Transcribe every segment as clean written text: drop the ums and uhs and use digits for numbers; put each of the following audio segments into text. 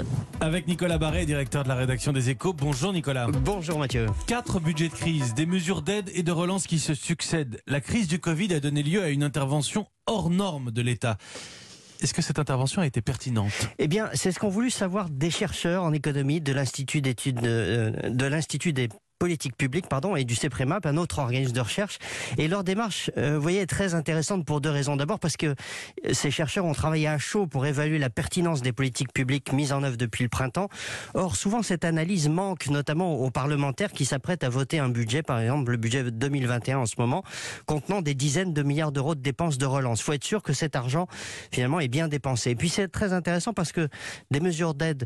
monde. Avec Nicolas Barret, directeur de la rédaction des Échos. Bonjour Nicolas. Bonjour Mathieu. 4 budgets de crise, des mesures d'aide et de relance qui se succèdent. La crise du Covid a donné lieu à une intervention hors norme de l'État. Est-ce que cette intervention a été pertinente ? Eh bien, c'est ce qu'ont voulu savoir des chercheurs en économie de l'Institut d'études de l'Institut des politique publique, et du CEPREMAP, un autre organisme de recherche. Et leur démarche, vous voyez, est très intéressante pour deux raisons. D'abord parce que ces chercheurs ont travaillé à chaud pour évaluer la pertinence des politiques publiques mises en œuvre depuis le printemps. Or, souvent, cette analyse manque, notamment aux parlementaires qui s'apprêtent à voter un budget, par exemple le budget 2021 en ce moment, contenant des dizaines de milliards d'euros de dépenses de relance. Il faut être sûr que cet argent, finalement, est bien dépensé. Et puis, c'est très intéressant parce que des mesures d'aide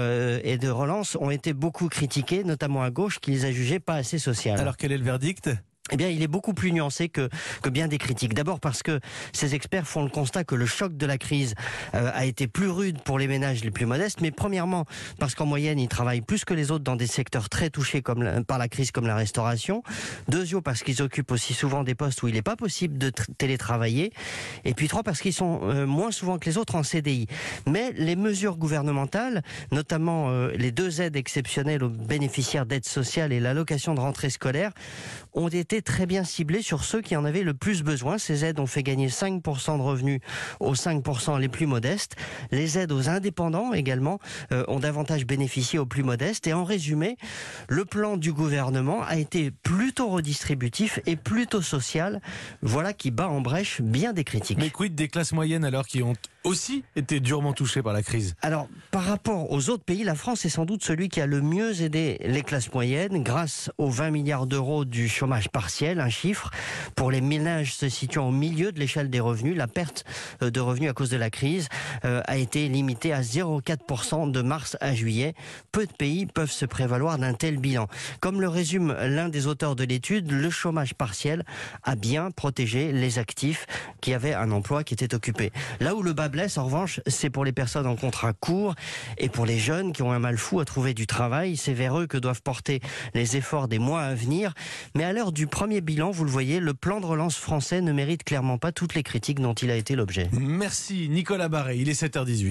et de relance ont été beaucoup critiquées, notamment à gauche, qui les a jugées pas assez sociales. Alors quel est le verdict ? Eh bien, il est beaucoup plus nuancé que bien des critiques. D'abord parce que ces experts font le constat que le choc de la crise a été plus rude pour les ménages les plus modestes. Mais premièrement, parce qu'en moyenne, ils travaillent plus que les autres dans des secteurs très touchés par la crise, comme la restauration. Deuxièmement, parce qu'ils occupent aussi souvent des postes où il n'est pas possible de télétravailler. Et puis trois, parce qu'ils sont moins souvent que les autres en CDI. Mais les mesures gouvernementales, notamment les 2 aides exceptionnelles aux bénéficiaires d'aides sociales et l'allocation de rentrée scolaire, ont été très bien ciblés sur ceux qui en avaient le plus besoin. Ces aides ont fait gagner 5% de revenus aux 5% les plus modestes. Les aides aux indépendants également ont davantage bénéficié aux plus modestes. Et en résumé, le plan du gouvernement a été plutôt redistributif et plutôt social. Voilà qui bat en brèche bien des critiques. Mais quid des classes moyennes alors qui ont aussi été durement touchées par la crise ? Alors, par rapport aux autres pays, la France est sans doute celui qui a le mieux aidé les classes moyennes grâce aux 20 milliards d'euros du chômage partiel, un chiffre. Pour les ménages se situant au milieu de l'échelle des revenus, la perte de revenus à cause de la crise a été limitée à 0,4% de mars à juillet. Peu de pays peuvent se prévaloir d'un tel bilan. Comme le résume l'un des auteurs de l'étude, le chômage partiel a bien protégé les actifs qui avaient un emploi qui était occupé. Là où le bas blesse, en revanche, c'est pour les personnes en contrat court et pour les jeunes qui ont un mal fou à trouver du travail. C'est vers eux que doivent porter les efforts des mois à venir. Mais à l'heure du premier bilan, vous le voyez, le plan de relance français ne mérite clairement pas toutes les critiques dont il a été l'objet. Merci Nicolas Barret, il est 7h18.